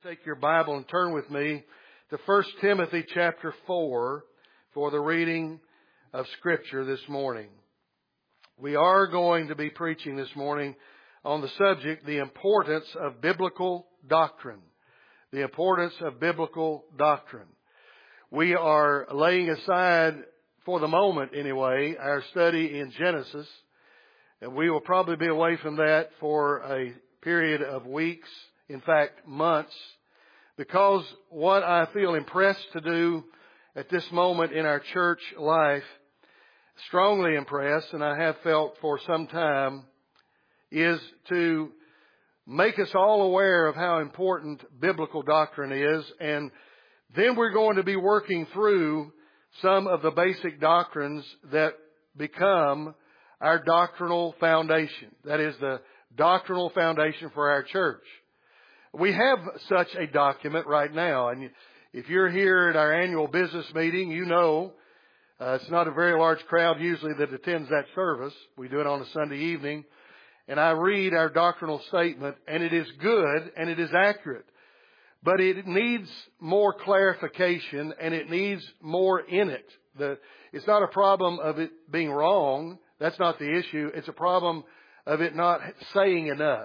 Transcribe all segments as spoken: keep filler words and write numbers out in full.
Take your Bible and turn with me to First Timothy chapter four for the reading of Scripture this morning. We are going to be preaching this morning on the subject, the importance of biblical doctrine. The importance of biblical doctrine. We are laying aside, for the moment anyway, our study in Genesis. And we will probably be away from that for a period of weeks, in fact, months, because what I feel impressed to do at this moment in our church life, strongly impressed, and I have felt for some time, is to make us all aware of how important biblical doctrine is. And then we're going to be working through some of the basic doctrines that become our doctrinal foundation. That is the doctrinal foundation for our church. We have such a document right now. And if you're here at our annual business meeting, you know uh, it's not a very large crowd usually that attends that service. We do it on a Sunday evening. And I read our doctrinal statement, and it is good and it is accurate. But it needs more clarification, and it needs more in it. The, it's not a problem of it being wrong. That's not the issue. It's a problem of it not saying enough.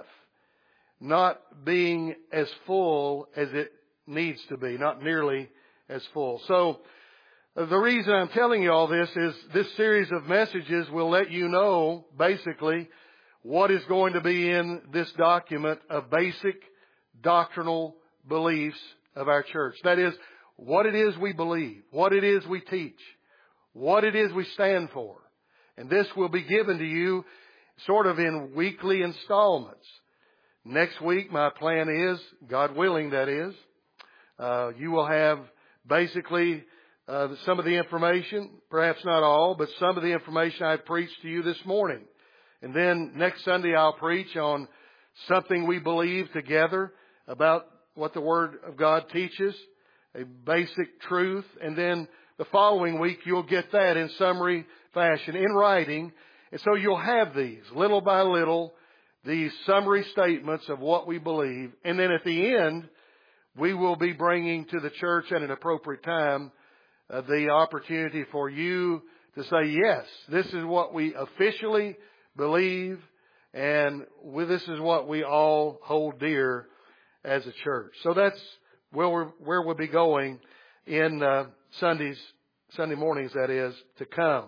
Not being as full as it needs to be. Not nearly as full. So, the reason I'm telling you all this is this series of messages will let you know, basically, what is going to be in this document of basic doctrinal beliefs of our church. That is, what it is we believe, what it is we teach, what it is we stand for. And this will be given to you sort of in weekly installments. Next week, my plan is, God willing that is, uh, you will have basically uh, some of the information, perhaps not all, but some of the information I preached to you this morning. And then next Sunday I'll preach on something we believe together about what the Word of God teaches, a basic truth. And then the following week you'll get that in summary fashion, in writing. And so you'll have these, little by little, these summary statements of what we believe. And then at the end, we will be bringing to the church at an appropriate time uh, the opportunity for you to say, yes, this is what we officially believe, and this is what we all hold dear as a church. So that's where we're, where we'll be going in uh, Sundays, Sunday mornings, that is, to come.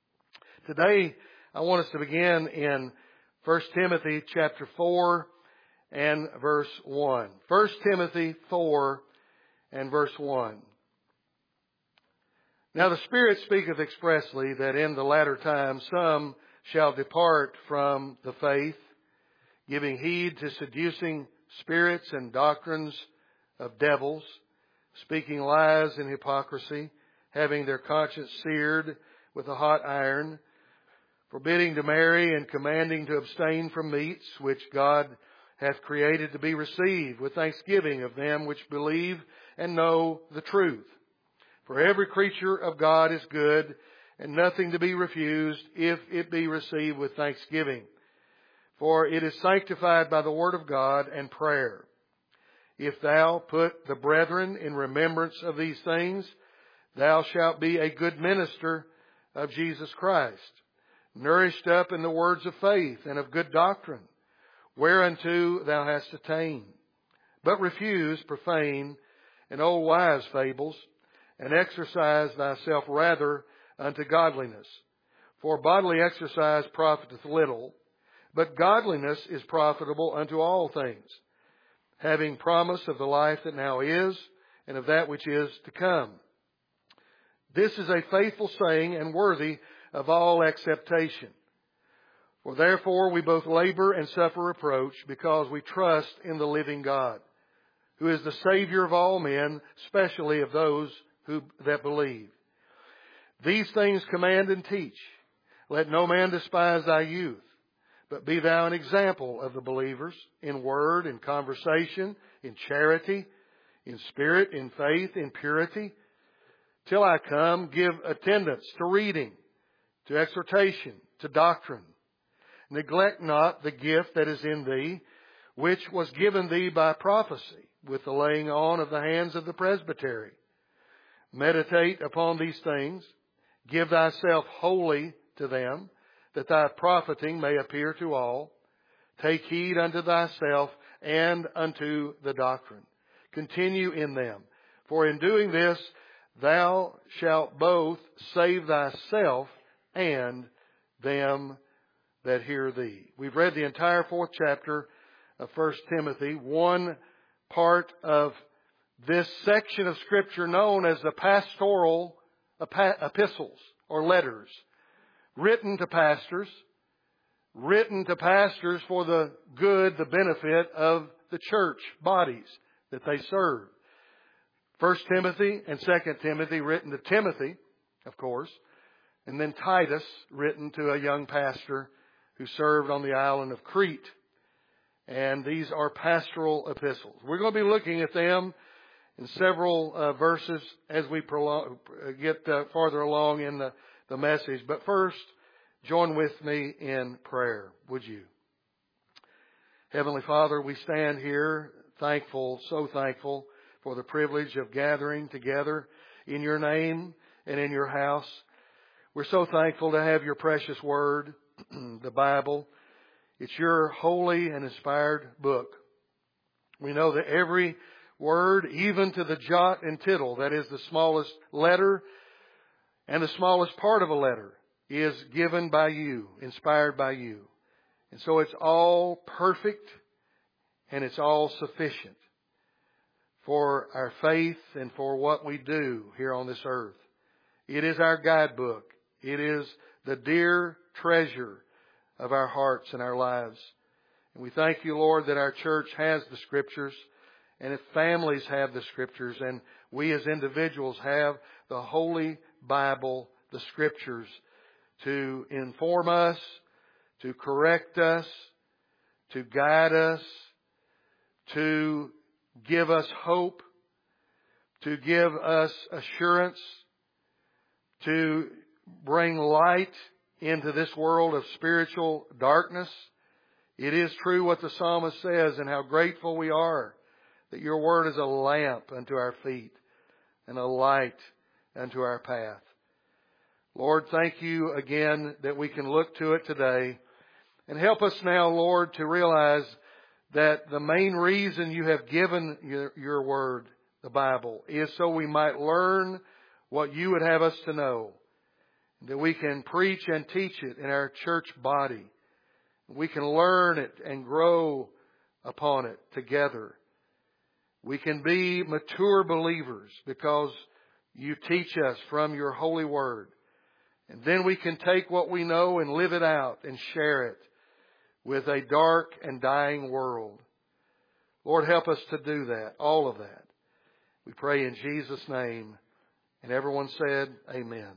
Today, I want us to begin in First Timothy chapter four and verse one. First Timothy four and verse one. Now the Spirit speaketh expressly that in the latter time some shall depart from the faith, giving heed to seducing spirits and doctrines of devils, speaking lies and hypocrisy, having their conscience seared with a hot iron, forbidding to marry and commanding to abstain from meats which God hath created to be received with thanksgiving of them which believe and know the truth. For every creature of God is good, and nothing to be refused if it be received with thanksgiving. For it is sanctified by the word of God and prayer. If thou put the brethren in remembrance of these things, thou shalt be a good minister of Jesus Christ, nourished up in the words of faith and of good doctrine, whereunto thou hast attained. But refuse profane and old wives' fables, and exercise thyself rather unto godliness. For bodily exercise profiteth little, but godliness is profitable unto all things, having promise of the life that now is, and of that which is to come. This is a faithful saying, and worthy of all acceptation. For therefore we both labor and suffer reproach, because we trust in the living God, who is the Savior of all men, especially of those who that believe. These things command and teach. Let no man despise thy youth, but be thou an example of the believers in word, in conversation, in charity, in spirit, in faith, in purity. Till I come, give attendance to reading, to exhortation, to doctrine. Neglect not the gift that is in thee, which was given thee by prophecy, with the laying on of the hands of the presbytery. Meditate upon these things. Give thyself wholly to them, that thy profiting may appear to all. Take heed unto thyself and unto the doctrine. Continue in them. For in doing this, thou shalt both save thyself and them that hear thee. We've read the entire fourth chapter of First Timothy, one part of this section of Scripture known as the pastoral epistles or letters, written to pastors, written to pastors for the good, the benefit of the church bodies that they serve. First Timothy and Second Timothy written to Timothy, of course, and then Titus written to a young pastor who served on the island of Crete. And these are pastoral epistles. We're going to be looking at them in several uh, verses as we prolong, get uh, farther along in the, the message. But first, join with me in prayer, would you? Heavenly Father, we stand here thankful, so thankful for the privilege of gathering together in your name and in your house. We're so thankful to have your precious word, the Bible. It's your holy and inspired book. We know that every word, even to the jot and tittle, that is the smallest letter and the smallest part of a letter, is given by you, inspired by you. And so it's all perfect and it's all sufficient for our faith and for what we do here on this earth. It is our guidebook. It is the dear treasure of our hearts and our lives. And we thank you, Lord, that our church has the Scriptures, and if families have the Scriptures, and we as individuals have the Holy Bible, the Scriptures, to inform us, to correct us, to guide us, to give us hope, to give us assurance, to bring light into this world of spiritual darkness. It is true what the psalmist says, and how grateful we are that your word is a lamp unto our feet and a light unto our path. Lord, thank you again that we can look to it today. And help us now, Lord, to realize that the main reason you have given your, your word, the Bible, is so we might learn what you would have us to know. That we can preach and teach it in our church body. We can learn it and grow upon it together. We can be mature believers because you teach us from your holy word. And then we can take what we know and live it out and share it with a dark and dying world. Lord, help us to do that, all of that. We pray in Jesus' name. And everyone said, amen.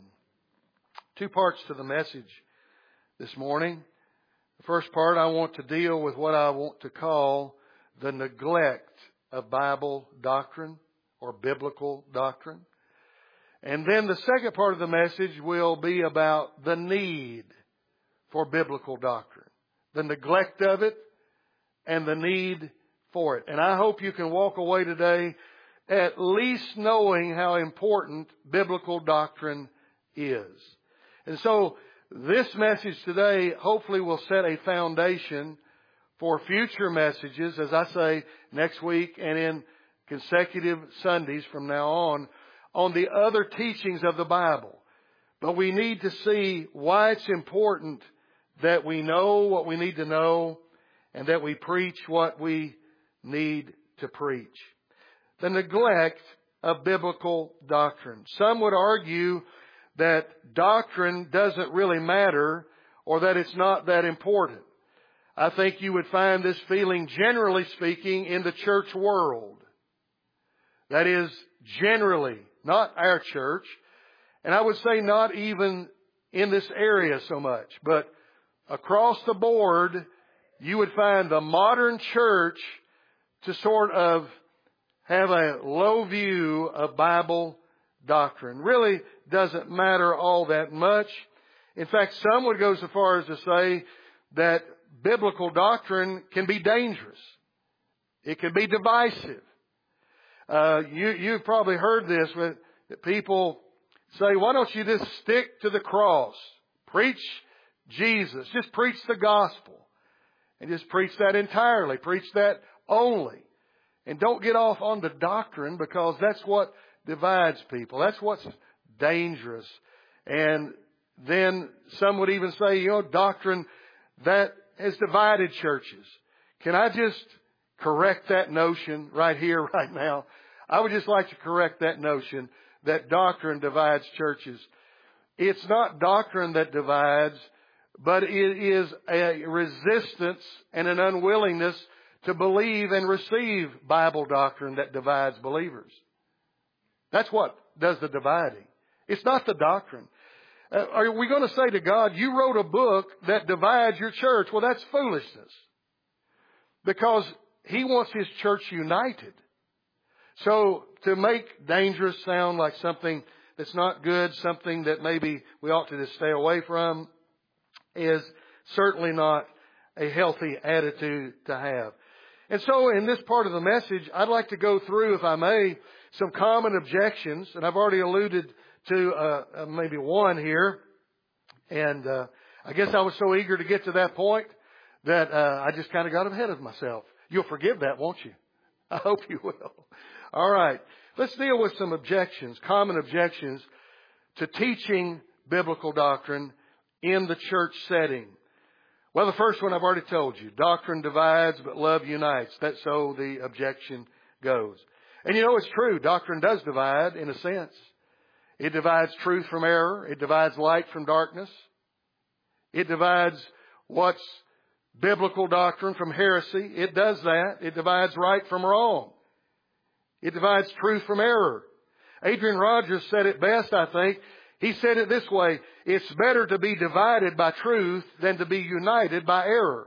Two parts to the message this morning. The first part, I want to deal with what I want to call the neglect of Bible doctrine or biblical doctrine. And then the second part of the message will be about the need for biblical doctrine, the neglect of it and the need for it. And I hope you can walk away today at least knowing how important biblical doctrine is. And so this message today hopefully will set a foundation for future messages, as I say, next week and in consecutive Sundays from now on, on the other teachings of the Bible. But we need to see why it's important that we know what we need to know and that we preach what we need to preach. The neglect of biblical doctrine. Some would argue that doctrine doesn't really matter or that it's not that important. I think you would find this feeling, generally speaking, in the church world. That is, generally, not our church, and I would say not even in this area so much, but across the board, you would find the modern church to sort of have a low view of Bible doctrine. Really doesn't matter all that much. In fact, some would go so far as to say that biblical doctrine can be dangerous. It can be divisive. Uh, you, you've probably heard this, but people say, why don't you just stick to the cross? Preach Jesus. Just preach the gospel. And just preach that entirely. Preach that only. And don't get off on the doctrine, because that's what divides people. That's what's dangerous. And then some would even say, you know, doctrine that has divided churches. Can I just correct that notion right here, right now? I would just like to correct that notion that doctrine divides churches. It's not doctrine that divides, but it is a resistance and an unwillingness to believe and receive Bible doctrine that divides believers. That's what does the dividing. It's not the doctrine. Uh, are we going to say to God, you wrote a book that divides your church? Well, that's foolishness. Because He wants His church united. So to make dangerous sound like something that's not good, something that maybe we ought to just stay away from, is certainly not a healthy attitude to have. And so in this part of the message, I'd like to go through, if I may, some common objections. And I've already alluded to uh, uh, maybe one here. And uh, I guess I was so eager to get to that point that uh, I just kind of got ahead of myself. You'll forgive that, won't you? I hope you will. All right. Let's deal with some objections, common objections to teaching biblical doctrine in the church setting. Well, the first one I've already told you. Doctrine divides, but love unites. That's so the objection goes. And you know, it's true. Doctrine does divide in a sense. It divides truth from error. It divides light from darkness. It divides what's biblical doctrine from heresy. It does that. It divides right from wrong. It divides truth from error. Adrian Rogers said it best, I think. He said it this way: it's better to be divided by truth than to be united by error.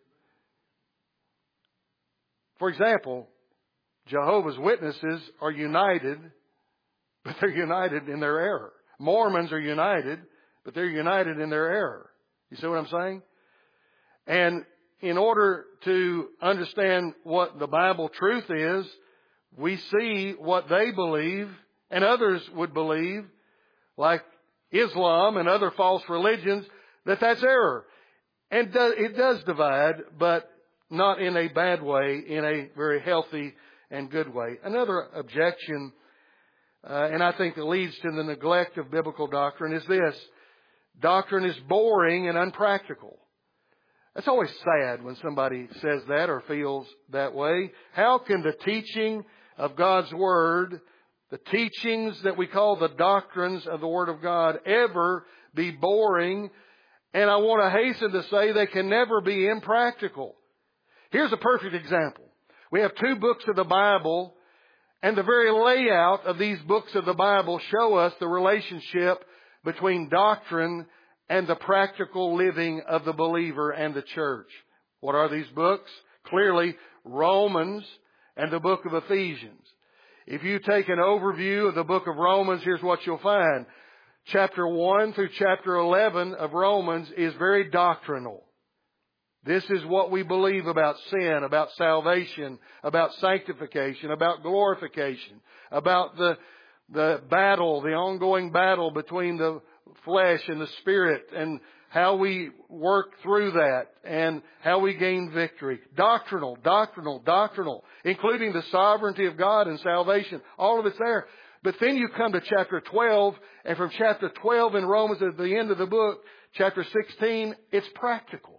For example, Jehovah's Witnesses are united, but they're united in their error. Mormons are united, but they're united in their error. You see what I'm saying? And in order to understand what the Bible truth is, we see what they believe and others would believe, like Islam and other false religions, that that's error. And it does divide, but not in a bad way, in a very healthy and good way. Another objection, uh, and I think that leads to the neglect of biblical doctrine, is this: doctrine is boring and unpractical. It's always sad when somebody says that or feels that way. How can the teaching of God's Word, the teachings that we call the doctrines of the Word of God, ever be boring? And I want to hasten to say they can never be impractical. Here's a perfect example. We have two books of the Bible, and the very layout of these books of the Bible show us the relationship between doctrine and the practical living of the believer and the church. What are these books? Clearly, Romans and the book of Ephesians. If you take an overview of the book of Romans, here's what you'll find. Chapter one through chapter eleven of Romans is very doctrinal. This is what we believe about sin, about salvation, about sanctification, about glorification, about the, the battle, the ongoing battle between the flesh and the spirit, and how we work through that, and how we gain victory. Doctrinal, doctrinal, doctrinal, including the sovereignty of God and salvation. All of it's there. But then you come to chapter twelve, and from chapter twelve in Romans at the end of the book, chapter sixteen, it's practical.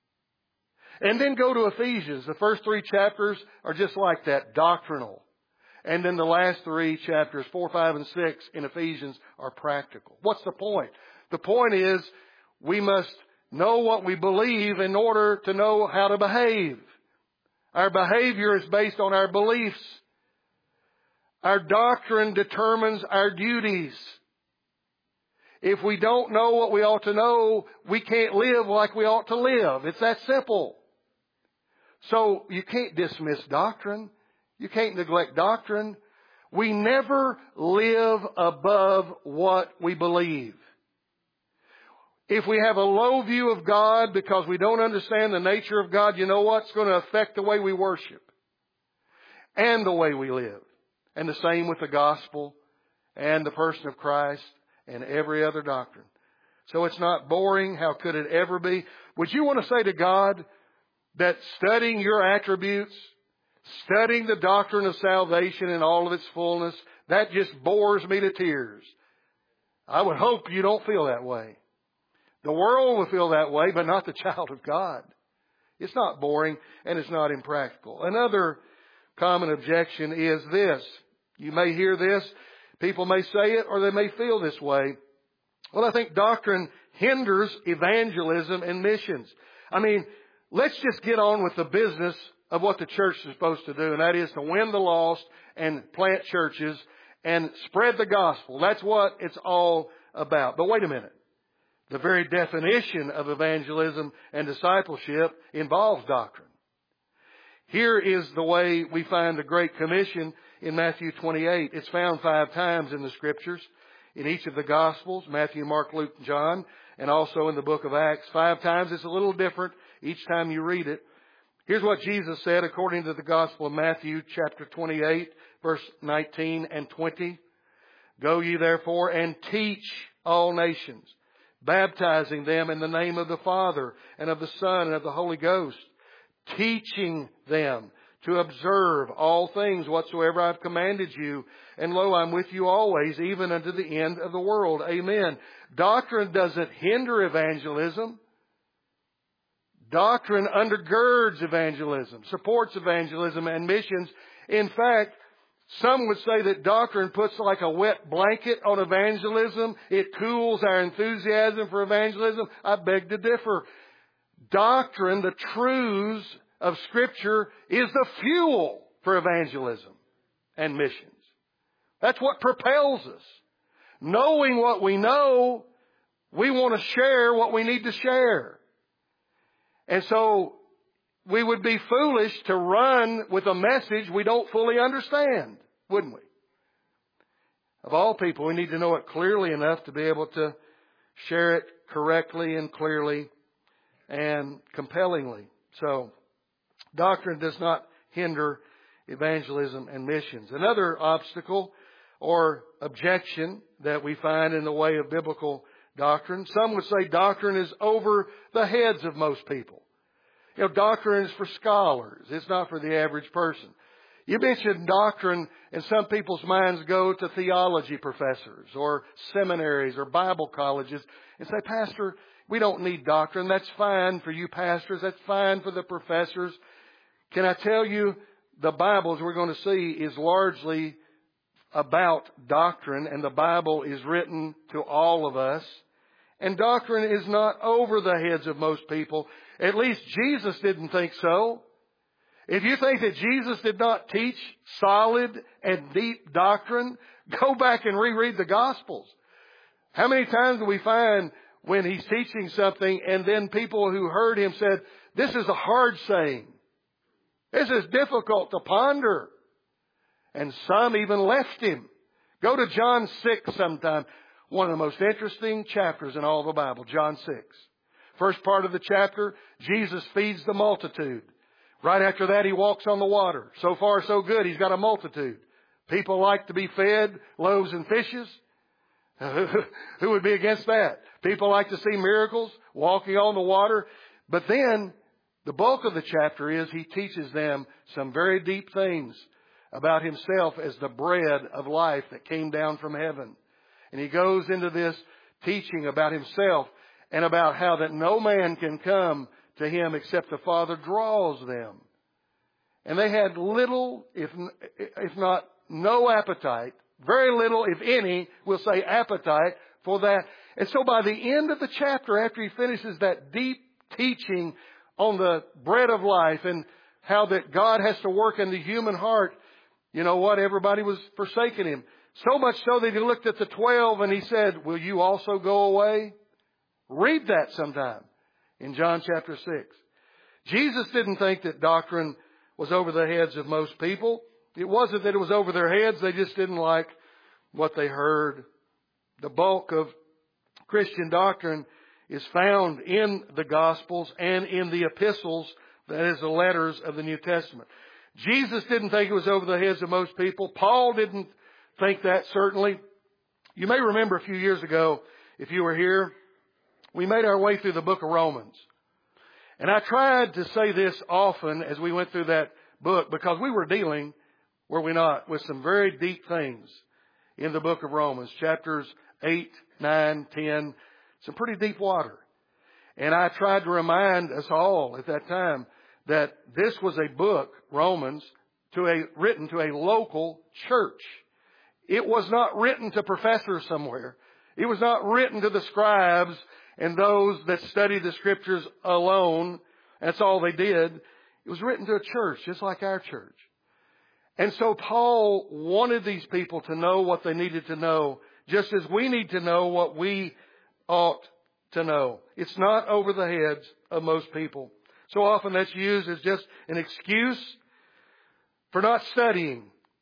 And then go to Ephesians. The first three chapters are just like that, doctrinal. And then the last three chapters, four, five, and six in Ephesians, are practical. What's the point? The point is we must know what we believe in order to know how to behave. Our behavior is based on our beliefs. Our doctrine determines our duties. If we don't know what we ought to know, we can't live like we ought to live. It's that simple. So you can't dismiss doctrine. You can't neglect doctrine. We never live above what we believe. If we have a low view of God because we don't understand the nature of God, you know what? It's going to affect the way we worship and the way we live. And the same with the gospel and the person of Christ and every other doctrine. So it's not boring. How could it ever be? Would you want to say to God that studying your attributes, studying the doctrine of salvation in all of its fullness, that just bores me to tears? I would hope you don't feel that way. The world will feel that way, but not the child of God. It's not boring and it's not impractical. Another common objection is this. You may hear this. People may say it or they may feel this way. Well, I think doctrine hinders evangelism and missions. I mean, let's just get on with the business of what the church is supposed to do, and that is to win the lost and plant churches and spread the gospel. That's what it's all about. But wait a minute. The very definition of evangelism and discipleship involves doctrine. Here is the way we find the Great Commission in Matthew twenty-eight. It's found five times in the Scriptures, in each of the Gospels, Matthew, Mark, Luke, and John, and also in the book of Acts. Five times. It's a little different each time you read it. Here's what Jesus said according to the Gospel of Matthew, chapter twenty-eight, verse nineteen and twenty. Go ye therefore and teach all nations, baptizing them in the name of the Father and of the Son and of the Holy Ghost, teaching them to observe all things whatsoever I've commanded you. And lo, I'm with you always, even unto the end of the world. Amen. Doctrine doesn't hinder evangelism. Doctrine undergirds evangelism, supports evangelism and missions. In fact, some would say that doctrine puts like a wet blanket on evangelism. It cools our enthusiasm for evangelism. I beg to differ. Doctrine, the truths of Scripture, is the fuel for evangelism and missions. That's what propels us. Knowing what we know, we want to share what we need to share. And so we would be foolish to run with a message we don't fully understand, wouldn't we? Of all people, we need to know it clearly enough to be able to share it correctly and clearly and compellingly. So, doctrine does not hinder evangelism and missions. Another obstacle or objection that we find in the way of biblical doctrine, some would say doctrine is over the heads of most people. You know, doctrine is for scholars. It's not for the average person. You mention doctrine, and some people's minds go to theology professors or seminaries or Bible colleges and say, Pastor, we don't need doctrine. That's fine for you pastors. That's fine for the professors. Can I tell you, the Bible, as we're going to see, is largely about doctrine, and the Bible is written to all of us. And doctrine is not over the heads of most people. At least Jesus didn't think so. If you think that Jesus did not teach solid and deep doctrine, go back and reread the Gospels. How many times do we find when he's teaching something and then people who heard him said, this is a hard saying. This is difficult to ponder. And some even left him. Go to John six sometime. One of the most interesting chapters in all the Bible, John six. First part of the chapter, Jesus feeds the multitude. Right after that, he walks on the water. So far, so good. He's got a multitude. People like to be fed loaves and fishes. Who would be against that? People like to see miracles, walking on the water. But then, the bulk of the chapter is he teaches them some very deep things about himself as the bread of life that came down from heaven. And he goes into this teaching about himself and about how that no man can come to him except the Father draws them. And they had little, if, if not no appetite, very little, if any, we'll say appetite for that. And so by the end of the chapter, after he finishes that deep teaching on the bread of life and how that God has to work in the human heart, you know what? Everybody was forsaking him. So much so that he looked at the twelve and he said, will you also go away? Read that sometime in John chapter six. Jesus didn't think that doctrine was over the heads of most people. It wasn't that it was over their heads. They just didn't like what they heard. The bulk of Christian doctrine is found in the Gospels and in the epistles, that is, the letters of the New Testament. Jesus didn't think it was over the heads of most people. Paul didn't think that, certainly. You may remember a few years ago, if you were here, we made our way through the book of Romans. And I tried to say this often as we went through that book because we were dealing, were we not, with some very deep things in the book of Romans. Chapters eight, nine, ten, some pretty deep water. And I tried to remind us all at that time that this was a book, Romans, to a, written to a local church. It was not written to professors somewhere. It was not written to the scribes and those that studied the scriptures alone. That's all they did. It was written to a church, just like our church. And so Paul wanted these people to know what they needed to know, just as we need to know what we ought to know. It's not over the heads of most people. So often that's used as just an excuse for not studying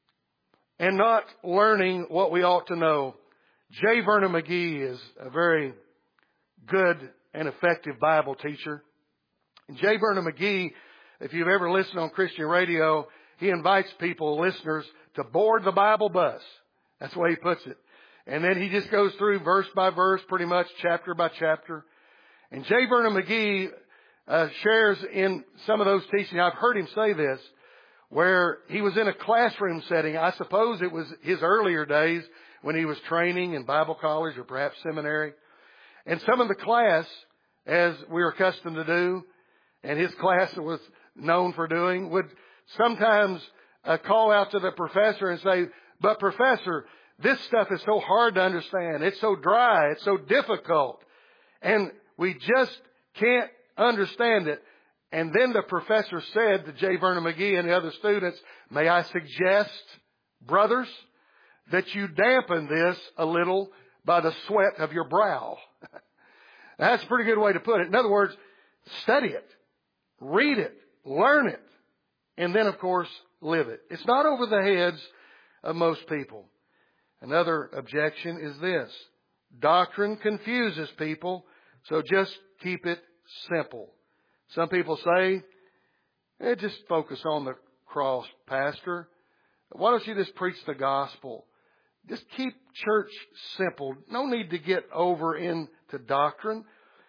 and not learning what we ought to know. J. Vernon McGee is a very good and effective Bible teacher. And J. Vernon McGee, if you've ever listened on Christian radio, he invites people, listeners, to board the Bible bus. That's the way he puts it. And then he just goes through verse by verse, pretty much chapter by chapter. And J. Vernon McGee uh, shares in some of those teachings, I've heard him say this, where he was in a classroom setting. I suppose it was his earlier days when he was training in Bible college or perhaps seminary. And some of the class, as we were accustomed to do, and his class was known for doing, would sometimes uh, call out to the professor and say, "But professor, this stuff is so hard to understand. It's so dry. It's so difficult. And we just can't understand it." And then the professor said to J. Vernon McGee and the other students, "May I suggest, brothers, that you dampen this a little by the sweat of your brow." That's a pretty good way to put it. In other words, study it, read it, learn it, and then, of course, live it. It's not over the heads of most people. Another objection is this: doctrine confuses people, so just keep it simple. Some people say, eh, just focus on the cross, Pastor. Why don't you just preach the gospel? Just keep church simple. No need to get over into doctrine.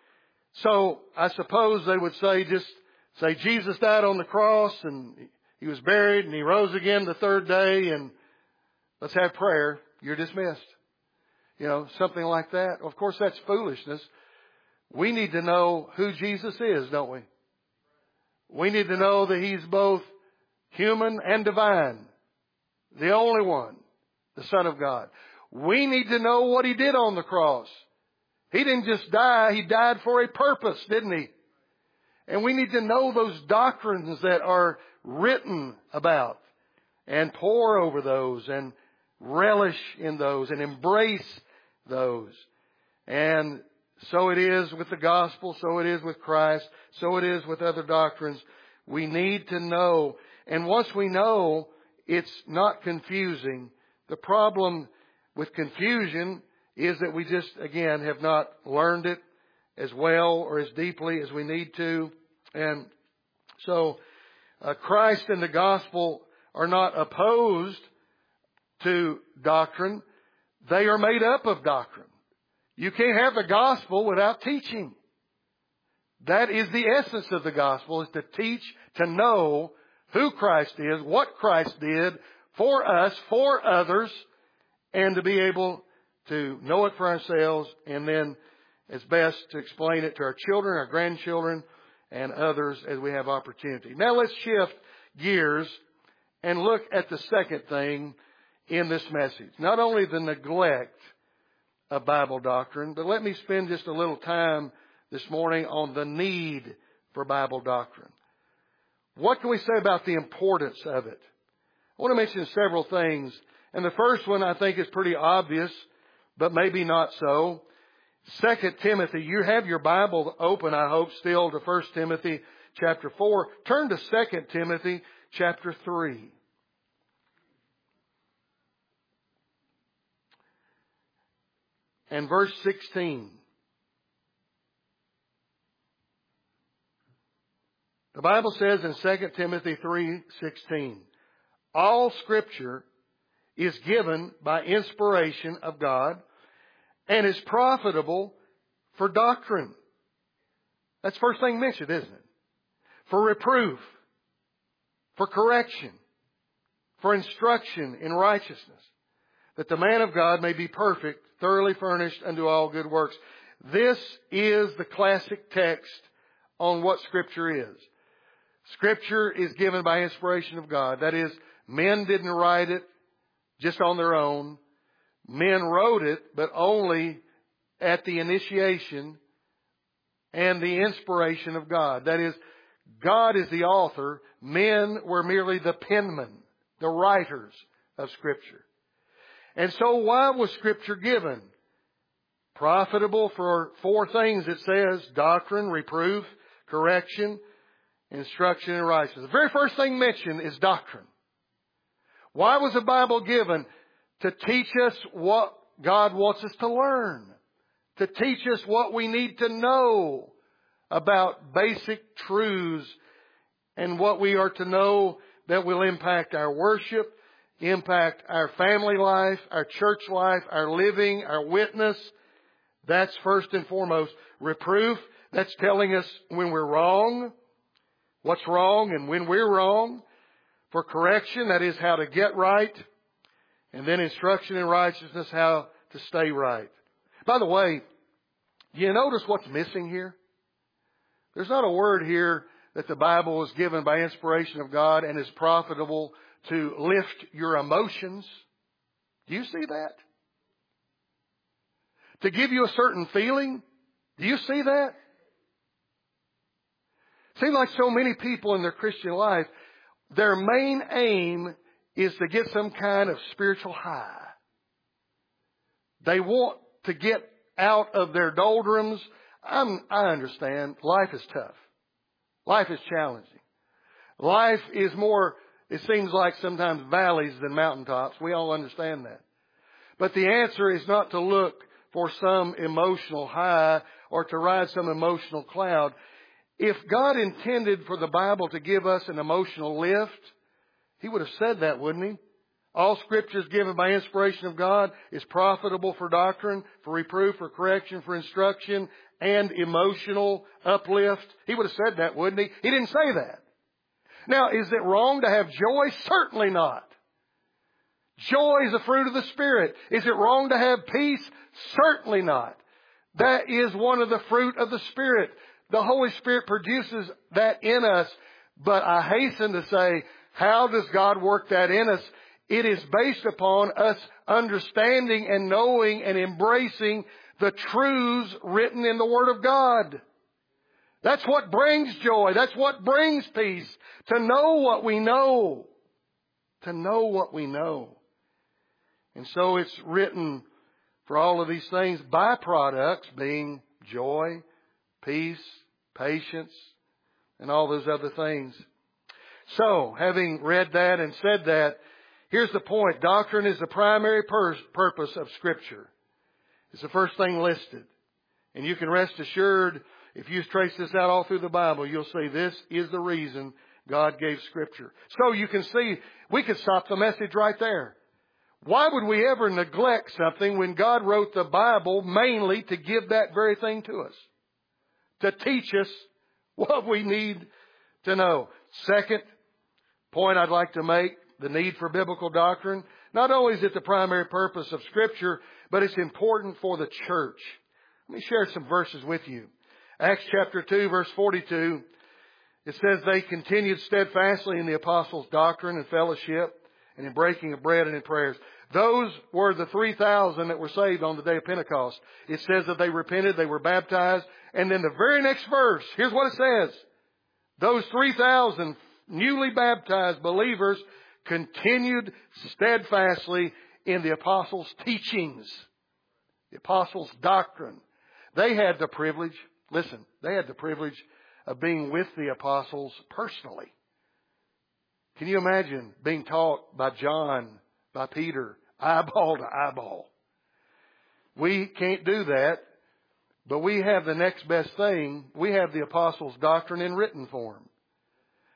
So I suppose they would say, just say Jesus died on the cross and he was buried and he rose again the third day and let's have prayer. You're dismissed. You know, something like that. Of course, that's foolishness. We need to know who Jesus is, don't we? We need to know that He's both human and divine. The only one. The Son of God. We need to know what He did on the cross. He didn't just die. He died for a purpose, didn't He? And we need to know those doctrines that are written about and pore over those and relish in those and embrace those. And so it is with the gospel, so it is with Christ, so it is with other doctrines. We need to know. And once we know, it's not confusing. The problem with confusion is that we just, again, have not learned it as well or as deeply as we need to. And so uh, Christ and the gospel are not opposed to doctrine. They are made up of doctrine. You can't have the gospel without teaching. That is the essence of the gospel, is to teach, to know who Christ is, what Christ did for us, for others, and to be able to know it for ourselves, and then as best to explain it to our children, our grandchildren, and others as we have opportunity. Now let's shift gears and look at the second thing in this message. Not only the neglect of Bible doctrine, but let me spend just a little time this morning on the need for Bible doctrine. What can we say about the importance of it? I want to mention several things. And the first one I think is pretty obvious, but maybe not so. Second Timothy, you have your Bible open, I hope, still to First Timothy chapter four. Turn to Second Timothy chapter three. And verse sixteen. The Bible says in Second Timothy three sixteen, all Scripture is given by inspiration of God and is profitable for doctrine. That's the first thing mentioned, isn't it? For reproof, for correction, for instruction in righteousness, that the man of God may be perfect, thoroughly furnished unto all good works. This is the classic text on what Scripture is. Scripture is given by inspiration of God. That is, men didn't write it just on their own. Men wrote it, but only at the initiation and the inspiration of God. That is, God is the author. Men were merely the penmen, the writers of Scripture. And so why was Scripture given? Profitable for four things, it says: doctrine, reproof, correction, instruction in righteousness. The very first thing mentioned is doctrine. Why was the Bible given? To teach us what God wants us to learn. To teach us what we need to know about basic truths and what we are to know that will impact our worship, impact our family life, our church life, our living, our witness. That's first and foremost. Reproof, that's telling us when we're wrong, what's wrong and when we're wrong. For correction, that is how to get right. And then instruction in righteousness, how to stay right. By the way, you notice what's missing here? There's not a word here that the Bible was given by inspiration of God and is profitable to lift your emotions. Do you see that? To give you a certain feeling? Do you see that? Seems like so many people in their Christian life, their main aim is to get some kind of spiritual high. They want to get out of their doldrums. I'm, I understand. Life is tough. Life is challenging. Life is more, it seems like sometimes valleys than mountaintops. We all understand that. But the answer is not to look for some emotional high or to ride some emotional cloud. If God intended for the Bible to give us an emotional lift, He would have said that, wouldn't He? All Scripture is given by inspiration of God, is profitable for doctrine, for reproof, for correction, for instruction, and emotional uplift. He would have said that, wouldn't He? He didn't say that. Now, is it wrong to have joy? Certainly not. Joy is a fruit of the Spirit. Is it wrong to have peace? Certainly not. That is one of the fruit of the Spirit. The Holy Spirit produces that in us. But I hasten to say, how does God work that in us? It is based upon us understanding and knowing and embracing the truths written in the Word of God. That's what brings joy. That's what brings peace. To know what we know. To know what we know. And so it's written for all of these things, byproducts being joy, peace, patience, and all those other things. So, having read that and said that, here's the point. Doctrine is the primary pur- purpose of Scripture. It's the first thing listed. And you can rest assured, if you trace this out all through the Bible, you'll see this is the reason God gave Scripture. So you can see, we could stop the message right there. Why would we ever neglect something when God wrote the Bible mainly to give that very thing to us? To teach us what we need to know. Second point I'd like to make, the need for biblical doctrine. Not only is it the primary purpose of Scripture, but it's important for the church. Let me share some verses with you. Acts chapter two, verse forty-two. It says, they continued steadfastly in the apostles' doctrine and fellowship and in breaking of bread and in prayers. Those were the three thousand that were saved on the day of Pentecost. It says that they repented, they were baptized. And then the very next verse, here's what it says. Those three thousand newly baptized believers continued steadfastly in the apostles' teachings, the apostles' doctrine. They had the privilege, listen, they had the privilege of being with the apostles personally. Can you imagine being taught by John, by Peter, eyeball to eyeball? We can't do that, but we have the next best thing. We have the apostles' doctrine in written form.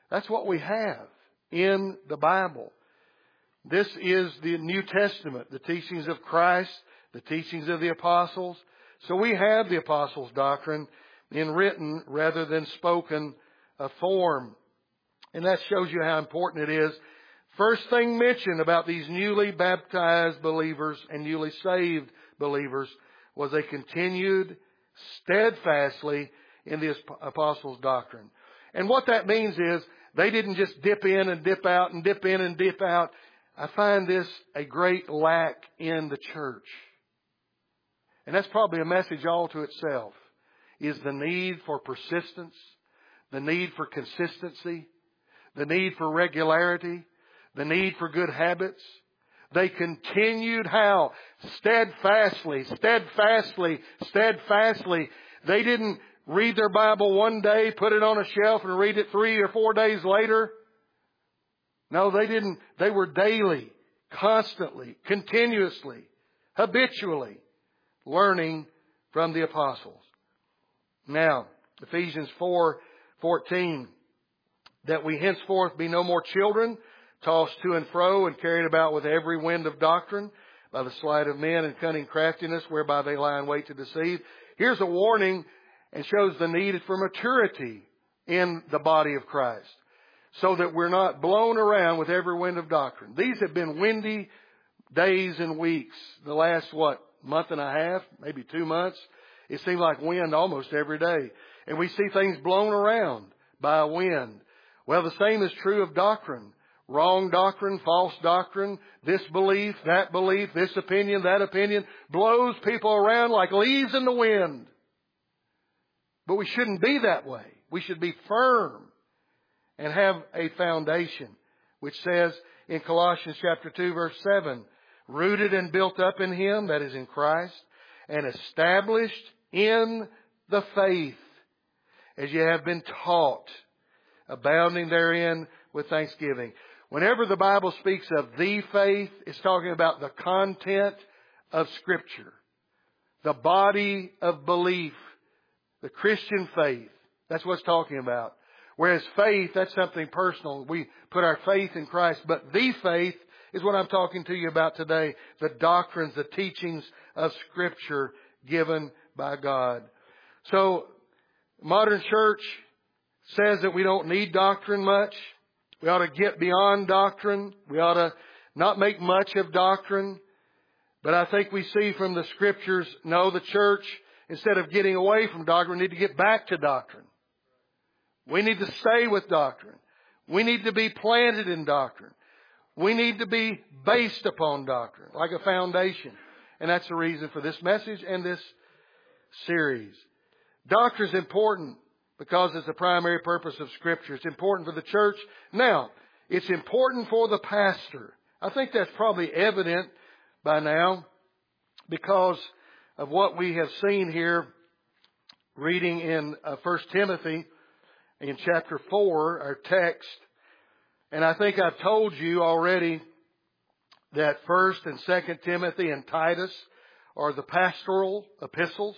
That's what we have in the Bible. This is the New Testament, the teachings of Christ, the teachings of the apostles. So we have the apostles' doctrine in written rather than spoken uh, form. And that shows you how important it is. First thing mentioned about these newly baptized believers and newly saved believers was they continued steadfastly in the apostles' doctrine. And what that means is they didn't just dip in and dip out and dip in and dip out. I find this a great lack in the church. And that's probably a message all to itself, is the need for persistence, the need for consistency, the need for regularity, the need for good habits. They continued how? Steadfastly, steadfastly, steadfastly. They didn't read their Bible one day, put it on a shelf and read it three or four days later. No, they didn't. They were daily, constantly, continuously, habitually learning from the apostles. Now, Ephesians four fourteen, that we henceforth be no more children, tossed to and fro and carried about with every wind of doctrine, by the sleight of men and cunning craftiness, whereby they lie in wait to deceive. Here's a warning and shows the need for maturity in the body of Christ, so that we're not blown around with every wind of doctrine. These have been windy days and weeks. The last, what, month and a half, maybe two months. It seemed like wind almost every day. And we see things blown around by a wind. Well, the same is true of doctrine. Wrong doctrine, false doctrine, this belief, that belief, this opinion, that opinion, blows people around like leaves in the wind. But we shouldn't be that way. We should be firm and have a foundation, which says in Colossians chapter two, verse seven, rooted and built up in Him, that is in Christ, and established in the faith, as you have been taught, abounding therein with thanksgiving. Whenever the Bible speaks of the faith, it's talking about the content of Scripture, the body of belief, the Christian faith. That's what it's talking about. Whereas faith, that's something personal. We put our faith in Christ. But the faith is what I'm talking to you about today. The doctrines, the teachings of Scripture given by God. So, modern church says that we don't need doctrine much. We ought to get beyond doctrine. We ought to not make much of doctrine. But I think we see from the Scriptures, no, the church, instead of getting away from doctrine, we need to get back to doctrine. We need to stay with doctrine. We need to be planted in doctrine. We need to be based upon doctrine, like a foundation. And that's the reason for this message and this series. Doctrine is important because it's the primary purpose of Scripture. It's important for the church. Now, it's important for the pastor. I think that's probably evident by now because of what we have seen here reading in uh, First Timothy in chapter four, our text. And I think I've told you already that First and Second Timothy and Titus are the pastoral epistles.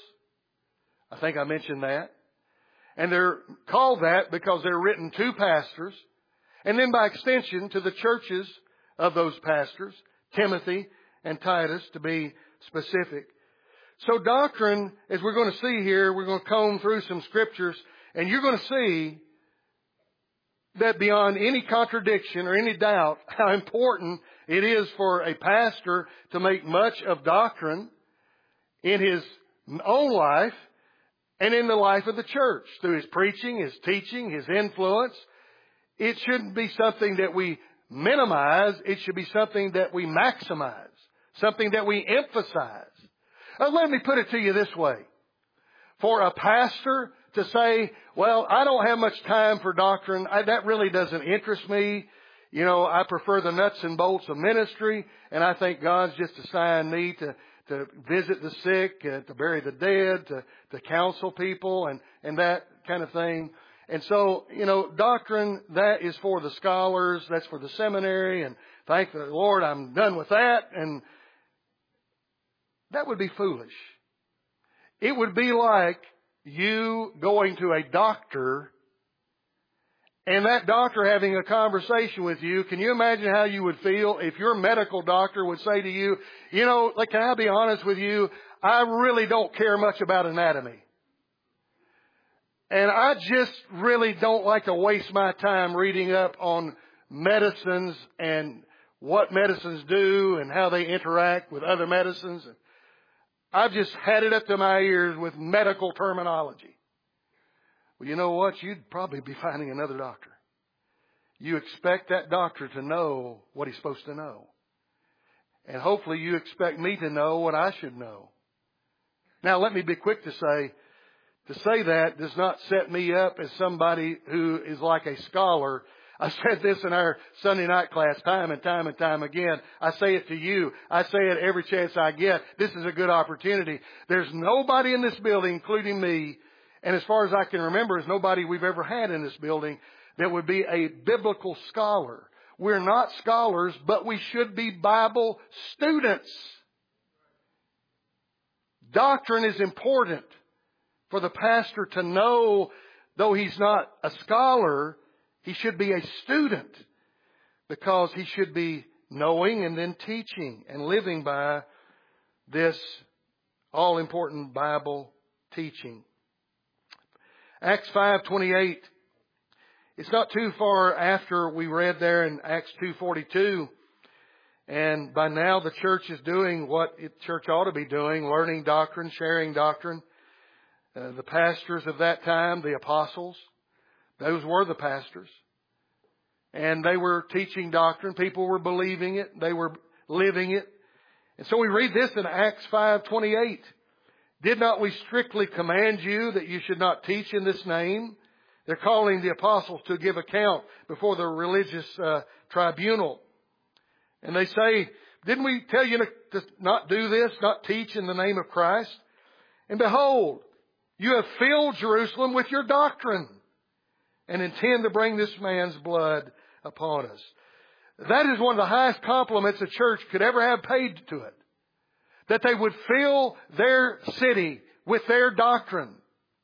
I think I mentioned that. And they're called that because they're written to pastors, and then by extension to the churches of those pastors, Timothy and Titus to be specific. So doctrine, as we're going to see here, we're going to comb through some scriptures, and you're going to see that beyond any contradiction or any doubt how important it is for a pastor to make much of doctrine in his own life and in the life of the church, through his preaching, his teaching, his influence. It shouldn't be something that we minimize. It should be something that we maximize, something that we emphasize. Now, let me put it to you this way. For a pastor to say, well, I don't have much time for doctrine, I, that really doesn't interest me. You know, I prefer the nuts and bolts of ministry, and I think God's just assigned me to to visit the sick, uh, to bury the dead, to, to counsel people, and, and that kind of thing. And so, you know, doctrine, that is for the scholars, that's for the seminary, and thank the Lord I'm done with that. And that would be foolish. It would be like you going to a doctor and that doctor having a conversation with you, can you imagine how you would feel if your medical doctor would say to you, you know, like, can I be honest with you? I really don't care much about anatomy. And I just really don't like to waste my time reading up on medicines and what medicines do and how they interact with other medicines. I've just had it up to my ears with medical terminology. Well, you know what? You'd probably be finding another doctor. You expect that doctor to know what he's supposed to know. And hopefully you expect me to know what I should know. Now, let me be quick to say, to say that does not set me up as somebody who is like a scholar. I said this in our Sunday night class time and time and time again. I say it to you. I say it every chance I get. This is a good opportunity. There's nobody in this building, including me, and as far as I can remember, there's nobody we've ever had in this building that would be a biblical scholar. We're not scholars, but we should be Bible students. Doctrine is important for the pastor to know, though he's not a scholar, he should be a student, because he should be knowing and then teaching and living by this all-important Bible teaching. Acts five twenty-eight. It's not too far after we read there in Acts two forty-two. And by now the church is doing what the church ought to be doing, learning doctrine, sharing doctrine. Uh, the pastors of that time, the apostles, those were the pastors. And they were teaching doctrine. People were believing it. They were living it. And so we read this in Acts five twenty-eight. Did not we strictly command you that you should not teach in this name? They're calling the apostles to give account before the religious uh, tribunal. And they say, didn't we tell you to not do this, not teach in the name of Christ? And behold, you have filled Jerusalem with your doctrine and intend to bring this man's blood upon us. That is one of the highest compliments a church could ever have paid to it. That they would fill their city with their doctrine.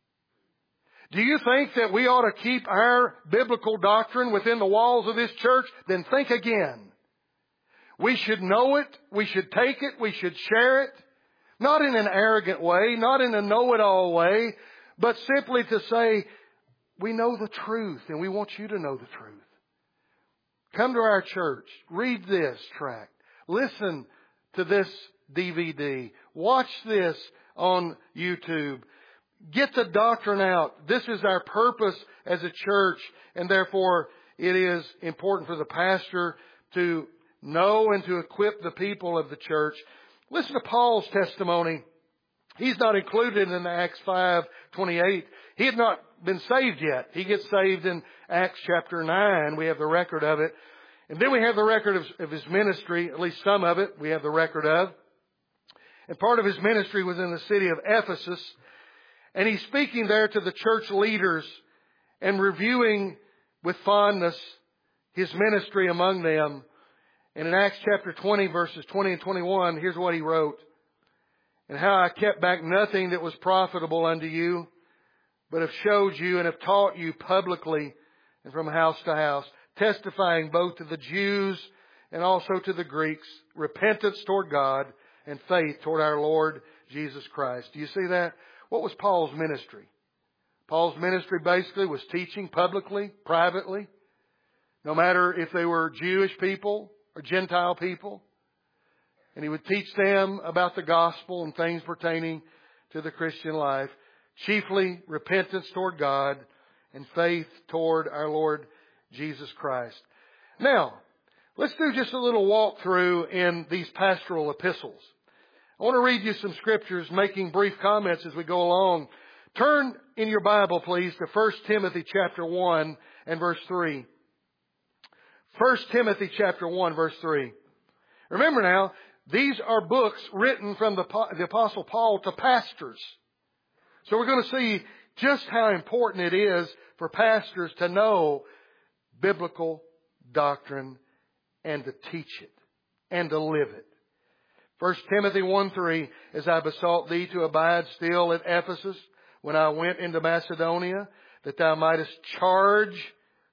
Do you think that we ought to keep our biblical doctrine within the walls of this church? Then think again. We should know it. We should take it. We should share it. Not in an arrogant way, not in a know-it-all way, but simply to say, we know the truth and we want you to know the truth. Come to our church. Read this tract. Listen to this D V D. Watch this on YouTube. Get the doctrine out. This is our purpose as a church, and therefore it is important for the pastor to know and to equip the people of the church. Listen to Paul's testimony. He's not included in Acts five twenty-eight. He had not been saved yet. He gets saved in Acts chapter nine. We have the record of it. And then we have the record of, of his ministry, at least some of it we have the record of. And part of his ministry was in the city of Ephesus. And he's speaking there to the church leaders and reviewing with fondness his ministry among them. And in Acts chapter twenty, verses twenty and twenty-one, here's what he wrote. And how I kept back nothing that was profitable unto you, but have showed you and have taught you publicly and from house to house, testifying both to the Jews and also to the Greeks, repentance toward God and faith toward our Lord Jesus Christ. Do you see that? What was Paul's ministry? Paul's ministry basically was teaching publicly, privately, no matter if they were Jewish people or Gentile people. And he would teach them about the gospel and things pertaining to the Christian life. Chiefly repentance toward God and faith toward our Lord Jesus Christ. Now, let's do just a little walkthrough in these pastoral epistles. I want to read you some scriptures, making brief comments as we go along. Turn in your Bible, please, to First Timothy chapter one and verse three. First Timothy chapter one, verse three. Remember now, these are books written from the, the Apostle Paul to pastors. So we're going to see just how important it is for pastors to know biblical doctrine and to teach it and to live it. First Timothy one three, as I besought thee to abide still at Ephesus when I went into Macedonia, that thou mightest charge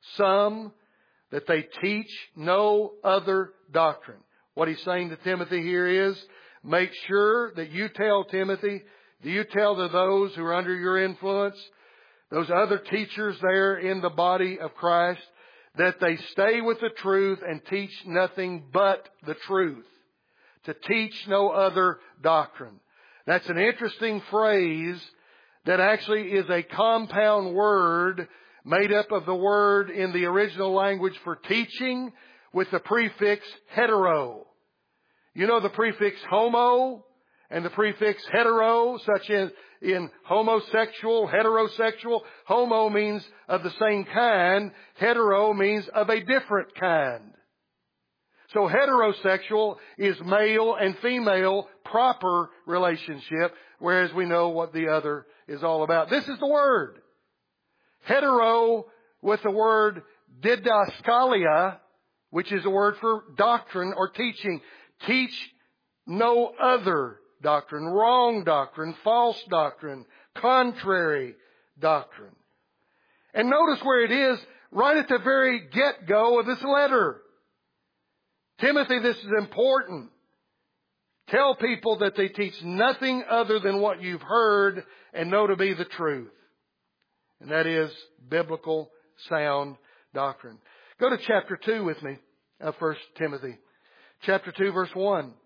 some, that they teach no other doctrine. What he's saying to Timothy here is, make sure that you tell Timothy, do you tell to those who are under your influence, those other teachers there in the body of Christ, that they stay with the truth and teach nothing but the truth. To teach no other doctrine. That's an interesting phrase that actually is a compound word made up of the word in the original language for teaching with the prefix hetero. You know the prefix homo and the prefix hetero, such as in homosexual, heterosexual. Homo means of the same kind. Hetero means of a different kind. So heterosexual is male and female proper relationship, whereas we know what the other is all about. This is the word. Hetero with the word didaskalia, which is a word for doctrine or teaching. Teach no other doctrine, wrong doctrine, false doctrine, contrary doctrine. And notice where it is right at the very get-go of this letter. Timothy, this is important. Tell people that they teach nothing other than what you've heard and know to be the truth. And that is biblical, sound doctrine. Go to chapter two with me of First Timothy. Chapter two, verse one.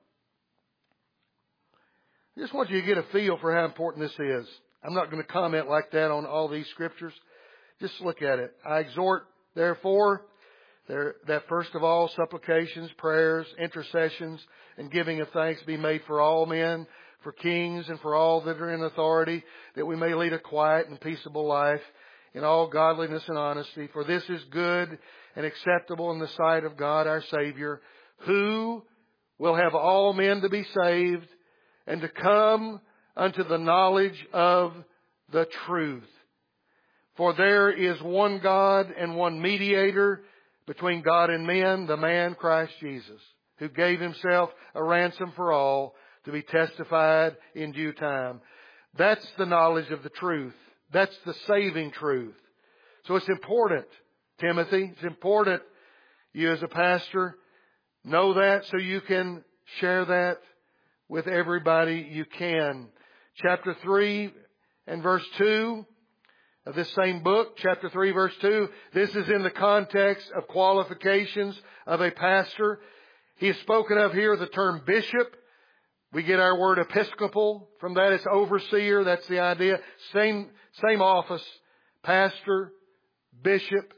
I just want you to get a feel for how important this is. I'm not going to comment like that on all these scriptures. Just look at it. I exhort, therefore, There, that first of all, supplications, prayers, intercessions, and giving of thanks be made for all men, for kings, and for all that are in authority, that we may lead a quiet and peaceable life in all godliness and honesty. For this is good and acceptable in the sight of God our Savior, who will have all men to be saved and to come unto the knowledge of the truth. For there is one God and one mediator between God and men, the man Christ Jesus, who gave himself a ransom for all to be testified in due time. That's the knowledge of the truth. That's the saving truth. So it's important, Timothy. It's important you as a pastor know that so you can share that with everybody you can. Chapter three and verse two. Of this same book, chapter three, verse two. This is in the context of qualifications of a pastor. He is spoken of here, the term bishop. We get our word episcopal from that. It's overseer. That's the idea. Same, same office. Pastor, bishop.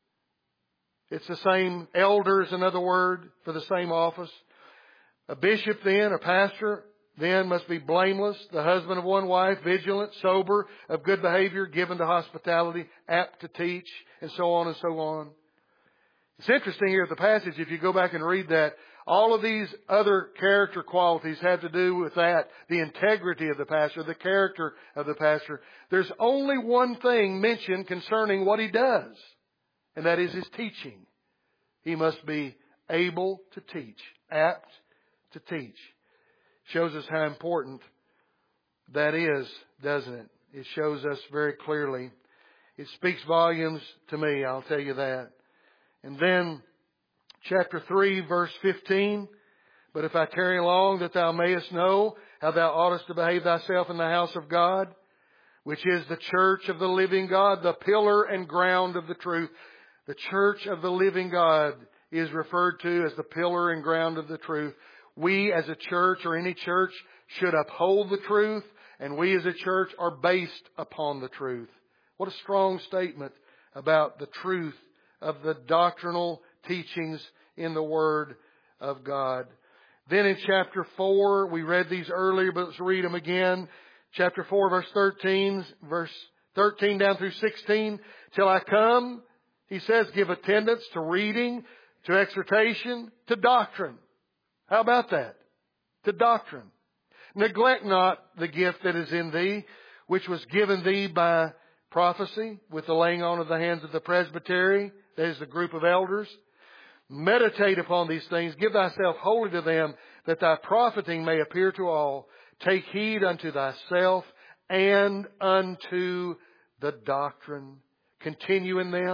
It's the same. Elder is another word for the same office. A bishop then, a pastor, then must be blameless, the husband of one wife, vigilant, sober, of good behavior, given to hospitality, apt to teach, and so on and so on. It's interesting here at the passage, if you go back and read that, all of these other character qualities have to do with that, the integrity of the pastor, the character of the pastor. There's only one thing mentioned concerning what he does, and that is his teaching. He must be able to teach, apt to teach. Shows us how important that is, doesn't it? It shows us very clearly. It speaks volumes to me, I'll tell you that. And then, chapter three, verse fifteen. But if I tarry long, that thou mayest know how thou oughtest to behave thyself in the house of God, which is the church of the living God, the pillar and ground of the truth. The church of the living God is referred to as the pillar and ground of the truth. We as a church or any church should uphold the truth, and we as a church are based upon the truth. What a strong statement about the truth of the doctrinal teachings in the Word of God. Then in chapter four, we read these earlier, but let's read them again. Chapter four, verse thirteen, verse thirteen down through sixteen. Till I come, he says, give attendance to reading, to exhortation, to doctrine. How about that? To doctrine. Neglect not the gift that is in thee, which was given thee by prophecy, with the laying on of the hands of the presbytery, that is the group of elders. Meditate upon these things. Give thyself wholly to them, that thy profiting may appear to all. Take heed unto thyself and unto the doctrine. Continue in them,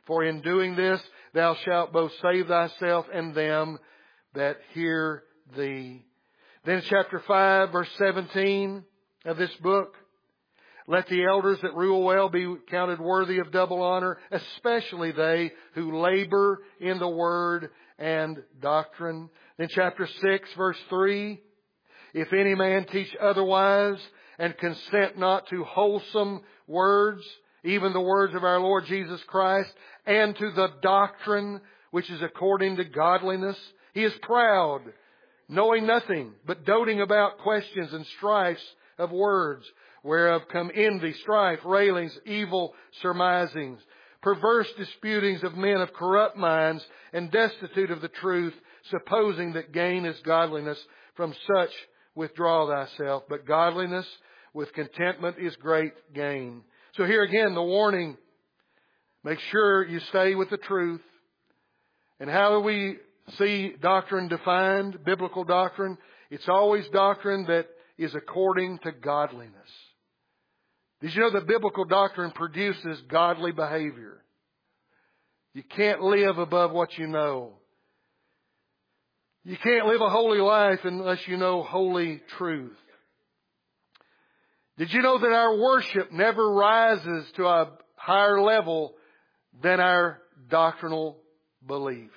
For in doing this, thou shalt both save thyself and them that hear thee. Then chapter five, verse seventeen of this book. Let the elders that rule well be counted worthy of double honor, especially they who labor in the word and doctrine. Then chapter six, verse three. If any man teach otherwise and consent not to wholesome words, even the words of our Lord Jesus Christ, and to the doctrine which is according to godliness, he is proud, knowing nothing, but doting about questions and strifes of words, whereof come envy, strife, railings, evil surmisings, perverse disputings of men of corrupt minds, and destitute of the truth, supposing that gain is godliness. From such withdraw thyself. But godliness with contentment is great gain. So here again, the warning, make sure you stay with the truth. And how do we see doctrine defined, biblical doctrine? It's always doctrine that is according to godliness. Did you know that biblical doctrine produces godly behavior? You can't live above what you know. You can't live a holy life unless you know holy truth. Did you know that our worship never rises to a higher level than our doctrinal belief?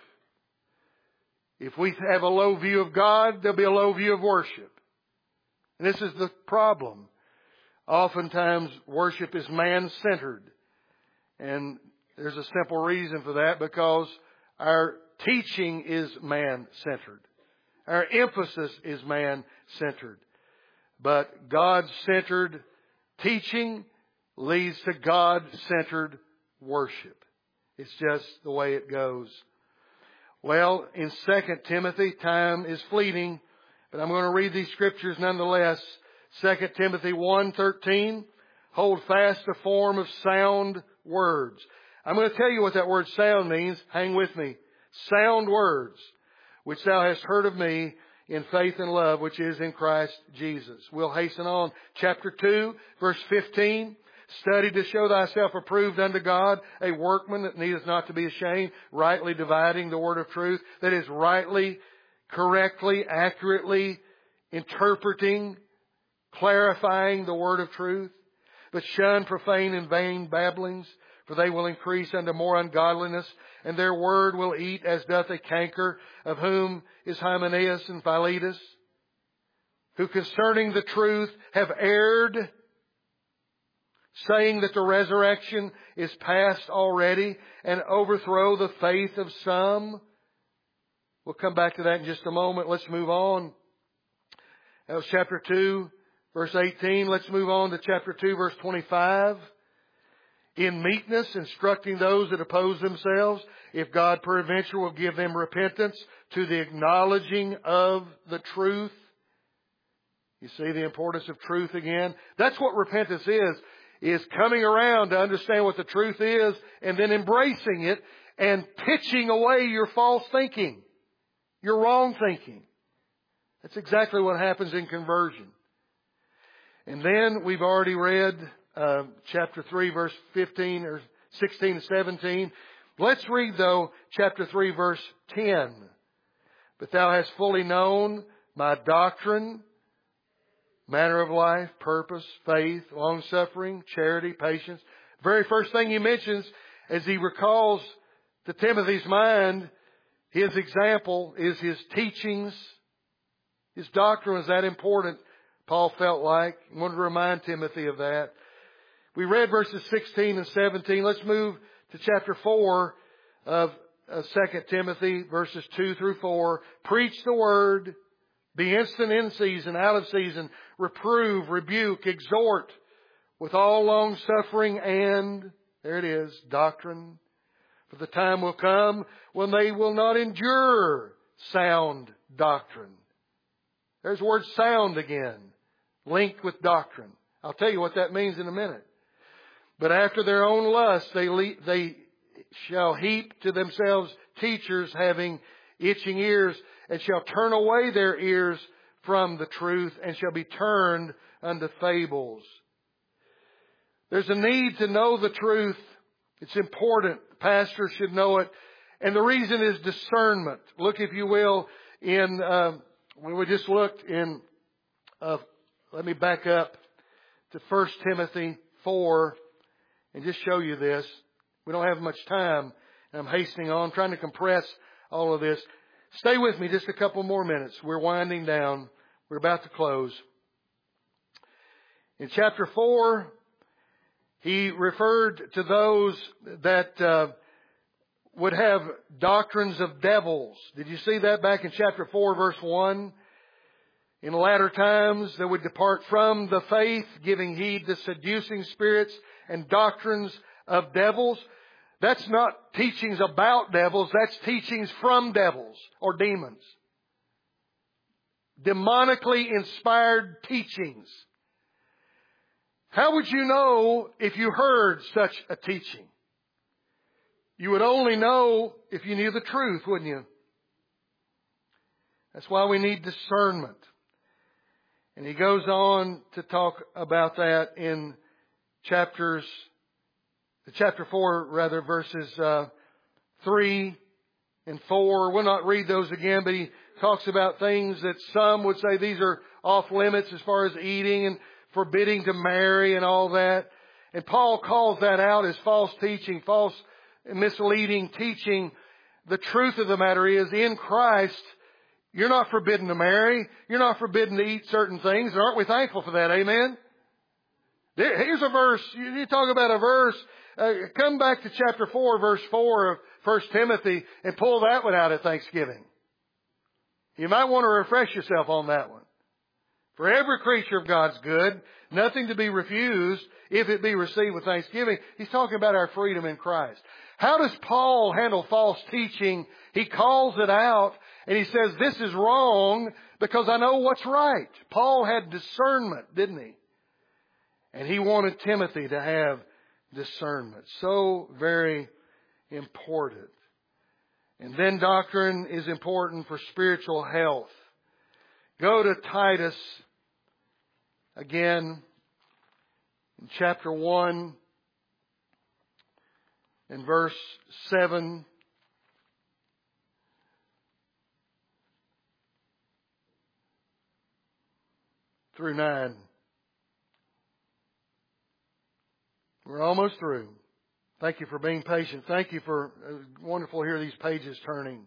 If we have a low view of God, there'll be a low view of worship. And this is the problem. Oftentimes, worship is man-centered. And there's a simple reason for that, because our teaching is man-centered. Our emphasis is man-centered. But God-centered teaching leads to God-centered worship. It's just the way it goes. Well, in Second Timothy, time is fleeting, but I'm going to read these scriptures nonetheless. Second Timothy one thirteen, hold fast the form of sound words. I'm going to tell you what that word sound means. Hang with me. Sound words, which thou hast heard of me in faith and love, which is in Christ Jesus. We'll hasten on. Chapter two, verse fifteen. Study to show thyself approved unto God, a workman that needeth not to be ashamed, rightly dividing the word of truth, that is rightly, correctly, accurately interpreting, clarifying the word of truth. But shun profane and vain babblings, for they will increase unto more ungodliness, and their word will eat as doth a canker, of whom is Hymenaeus and Philetus, who concerning the truth have erred, saying that the resurrection is past already, and overthrow the faith of some. We'll come back to that in just a moment. Let's move on. That was chapter two, verse eighteen. Let's move on to chapter two, verse twenty-five. In meekness, instructing those that oppose themselves, if God peradventure will give them repentance to the acknowledging of the truth. You see the importance of truth again? That's what repentance is, is coming around to understand what the truth is and then embracing it and pitching away your false thinking, your wrong thinking. That's exactly what happens in conversion. And then we've already read Uh, chapter three, verse fifteen or sixteen and seventeen. Let's read, though, chapter three, verse ten. But thou hast fully known my doctrine, manner of life, purpose, faith, long-suffering, charity, patience. Very first thing he mentions as he recalls to Timothy's mind, his example is his teachings. His doctrine was that important, Paul felt like. He wanted to remind Timothy of that. We read verses sixteen and seventeen. Let's move to chapter four of Second Timothy, verses two through four. Preach the word. Be instant in season, out of season. Reprove, rebuke, exhort with all long suffering and, there it is, doctrine. For the time will come when they will not endure sound doctrine. There's the word sound again, linked with doctrine. I'll tell you what that means in a minute. But after their own lust, they le- they shall heap to themselves teachers having itching ears, and shall turn away their ears from the truth, and shall be turned unto fables. There's a need to know the truth It's important. Pastors should know it. And the reason is discernment. Look, if you will, in, uh, when we just looked in, uh, let me back up to First Timothy four and just show you this. We don't have much time. I'm hastening on, trying to compress all of this. Stay with me just a couple more minutes. We're winding down. We're about to close. In chapter four, he referred to those that uh, would have doctrines of devils. Did you see that back in chapter four, verse one? In latter times, they would depart from the faith, giving heed to seducing spirits and doctrines of devils. That's not teachings about devils. That's teachings from devils or demons. Demonically inspired teachings. How would you know if you heard such a teaching? You would only know if you knew the truth, wouldn't you? That's why we need discernment. And he goes on to talk about that in chapters, chapter four, rather, verses uh, three and four. We'll not read those again, but he talks about things that some would say these are off limits as far as eating and forbidding to marry and all that. And Paul calls that out as false teaching, false misleading teaching. The truth of the matter is, in Christ, you're not forbidden to marry. You're not forbidden to eat certain things. And aren't we thankful for that? Amen? Here's a verse. You talk about a verse. Uh, come back to chapter four, verse four of First Timothy and pull that one out at Thanksgiving. You might want to refresh yourself on that one. For every creature of God's good, nothing to be refused if it be received with thanksgiving. He's talking about our freedom in Christ. How does Paul handle false teaching? He calls it out and he says, this is wrong because I know what's right. Paul had discernment, didn't he? And he wanted Timothy to have discernment. So very important. And then doctrine is important for spiritual health. Go to Titus again in chapter one and verse seven. Through nine. We're almost through. Thank you for being patient. Thank you for, uh, wonderful to hear these pages turning.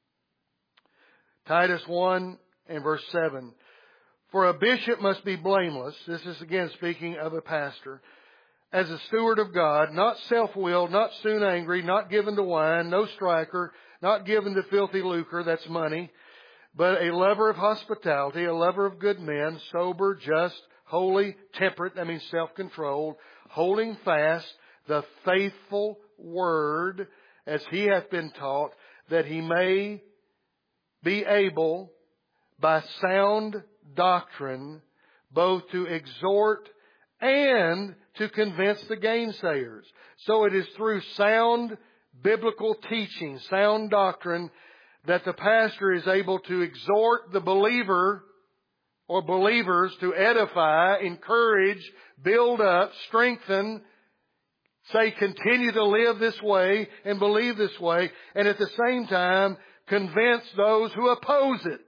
Titus one and verse seven. For a bishop must be blameless. This is again speaking of a pastor. As a steward of God, not self-willed, not soon angry, not given to wine, no striker, not given to filthy lucre, that's money, but a lover of hospitality, a lover of good men, sober, just, holy, temperate, that means self-controlled, holding fast the faithful word as he hath been taught, that he may be able by sound doctrine both to exhort and to convince the gainsayers. So it is through sound biblical teaching, sound doctrine, that the pastor is able to exhort the believer or believers to edify, encourage, build up, strengthen, say continue to live this way and believe this way, and at the same time convince those who oppose it.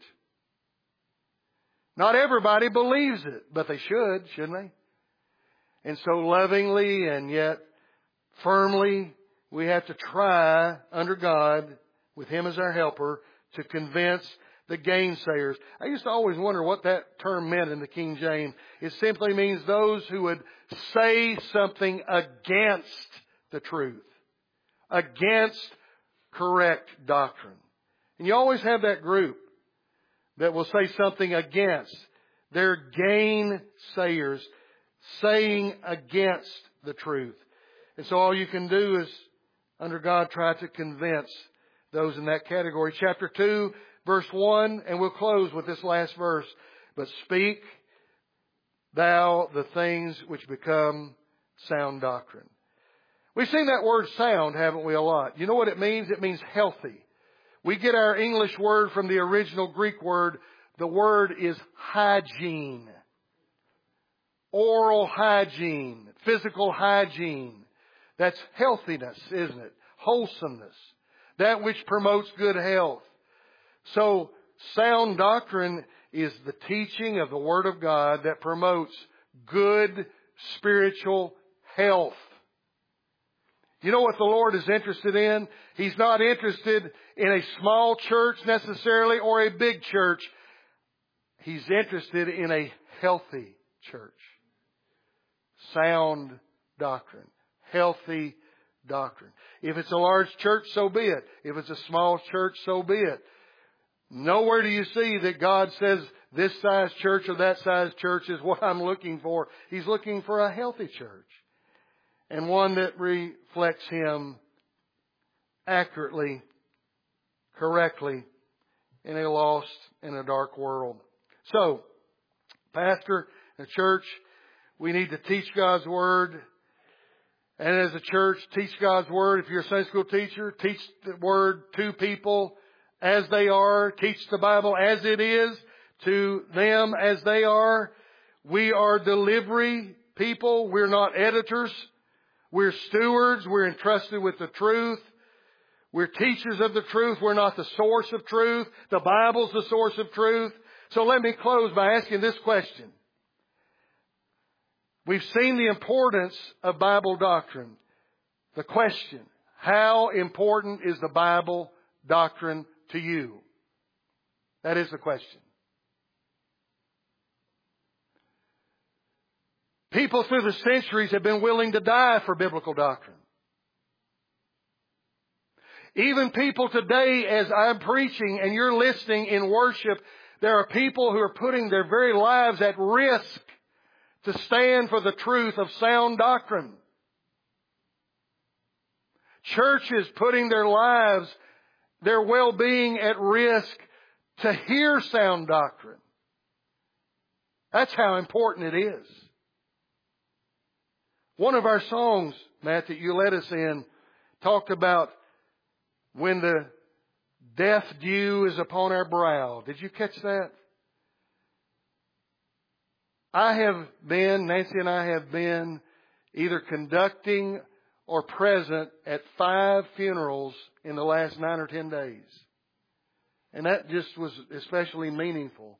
Not everybody believes it, but they should, shouldn't they? And so lovingly and yet firmly, we have to try under God, with Him as our helper, to convince the gainsayers. I used to always wonder what that term meant in the King James. It simply means those who would say something against the truth, against correct doctrine. And you always have that group that will say something against. They're gainsayers, saying against the truth. And so all you can do is, under God, try to convince those in that category. Chapter two, verse one, and we'll close with this last verse. But speak thou the things which become sound doctrine. We've seen that word sound, haven't we, a lot? You know what it means? It means healthy. We get our English word from the original Greek word. The word is hygiene. Oral hygiene, physical hygiene. That's healthiness, isn't it? Wholesomeness. That which promotes good health. So, sound doctrine is the teaching of the Word of God that promotes good spiritual health. You know what the Lord is interested in? He's not interested in a small church necessarily or a big church. He's interested in a healthy church. Sound doctrine. Healthy doctrine. If it's a large church, so be it. If it's a small church, so be it. Nowhere do you see that God says this size church or that size church is what I'm looking for. He's looking for a healthy church. And one that reflects Him accurately, correctly, in a lost and a dark world. So, pastor, a church, we need to teach God's Word. And as a church, teach God's Word. If you're a Sunday school teacher, teach the Word to people as they are. Teach the Bible as it is to them as they are. We are delivery people. We're not editors. We're stewards. We're entrusted with the truth. We're teachers of the truth. We're not the source of truth. The Bible's the source of truth. So let me close by asking this question. We've seen the importance of Bible doctrine. The question, how important is the Bible doctrine to you? That is the question. People through the centuries have been willing to die for biblical doctrine. Even people today, as I'm preaching and you're listening in worship, there are people who are putting their very lives at risk to stand for the truth of sound doctrine. Churches putting their lives, their well-being at risk to hear sound doctrine. That's how important it is. One of our songs, Matt, that you led us in, talked about when the death dew is upon our brow. Did you catch that? I have been, Nancy and I have been either conducting or present at five funerals in the last nine or ten days. And that just was especially meaningful.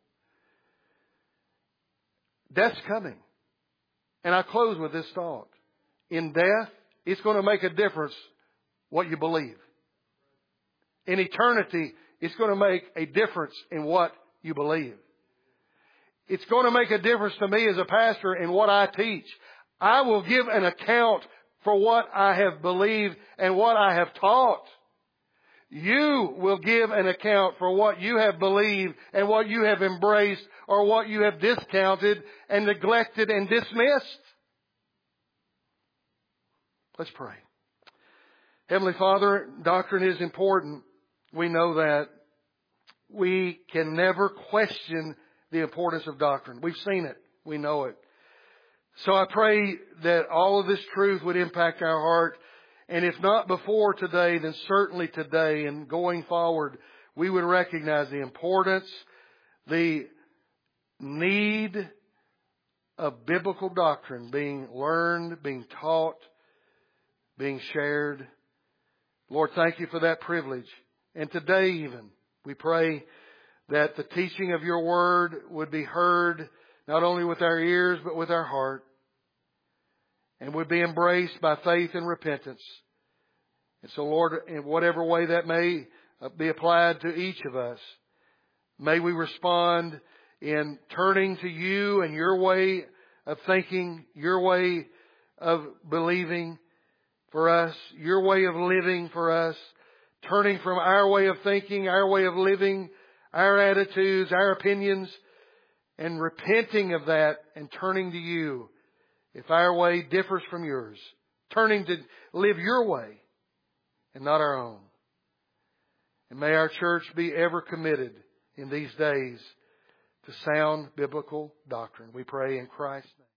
Death's coming. And I close with this thought. In death, it's going to make a difference what you believe. In eternity, it's going to make a difference in what you believe. It's going to make a difference to me as a pastor in what I teach. I will give an account for what I have believed and what I have taught. You will give an account for what you have believed and what you have embraced or what you have discounted and neglected and dismissed. Let's pray. Heavenly Father, doctrine is important. We know that. We can never question the importance of doctrine. We've seen it. We know it. So I pray that all of this truth would impact our heart. And if not before today, then certainly today and going forward, we would recognize the importance, the need of biblical doctrine being learned, being taught, being shared. Lord, thank you for that privilege. And today even, we pray that the teaching of your word would be heard not only with our ears, but with our heart, and would be embraced by faith and repentance. And so, Lord, in whatever way that may be applied to each of us, may we respond in turning to you and your way of thinking, your way of believing for us, your way of living for us, turning from our way of thinking, our way of living, our attitudes, our opinions, and repenting of that and turning to you if our way differs from yours. Turning to live your way and not our own. And may our church be ever committed in these days to sound biblical doctrine. We pray in Christ's name.